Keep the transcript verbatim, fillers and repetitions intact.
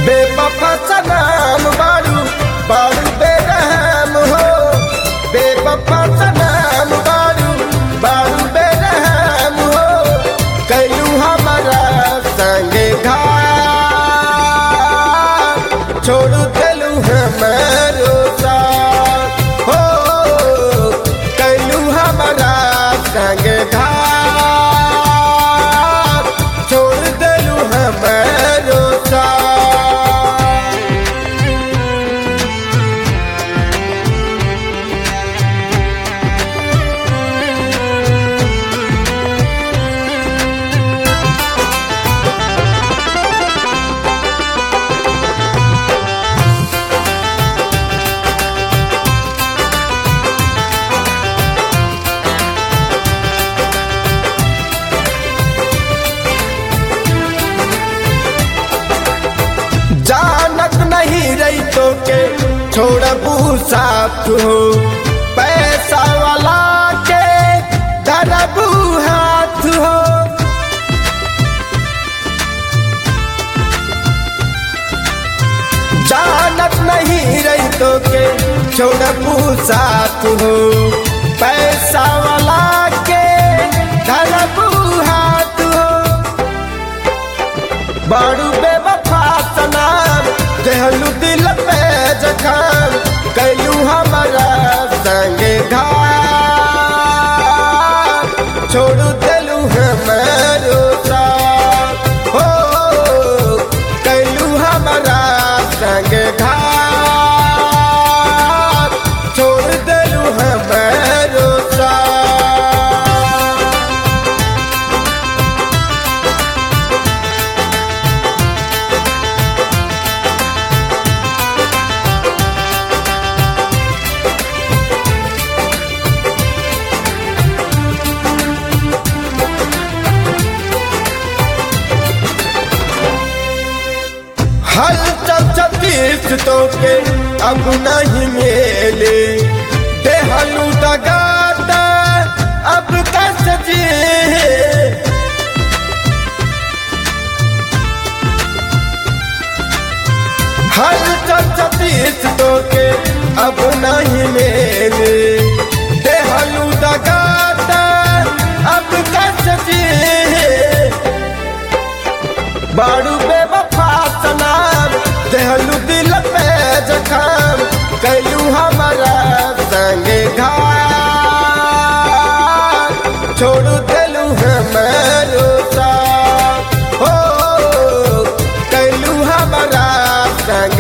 बेवफा सनम बारू बारू बेरहम हो, बेवफा सनम बारू बारू बेरहम हो, कैलू हमारा संगे घात छोड़ देलू हमारो साथ हो, कैलू हमारा संगे घात छोड़ देलू हमारो साथ। जानत नहीं रही तो के छोड़बू साथ हो, पैसा वाला के धरबू हाथ हो, जानत नहीं रही तो के छोड़बू साथ हो, पैसा वाला के धरबू हाथ हो, बड़ू बेवफा सनम देहलू दिल पे जखम, कैलू हमारा संगे घात छोड़ देलू हमारो साथ हो, कैलू हमारा संगे घात छोड़ देलू हमारो साथ। हल चल छत्तीस तो के अब नहीं मेले, देहलू दगाता अब कैसे जिए, हल चल छत्तीस तो के अब नहीं मेले, देहलू दगाता अब कैसे जिए, बारू बेवफा सनम देहलू दिल पे जखम, कैलू हमारा संगे घात छोड़ देलू हमारो साथ हो, कैलू हमारा संगे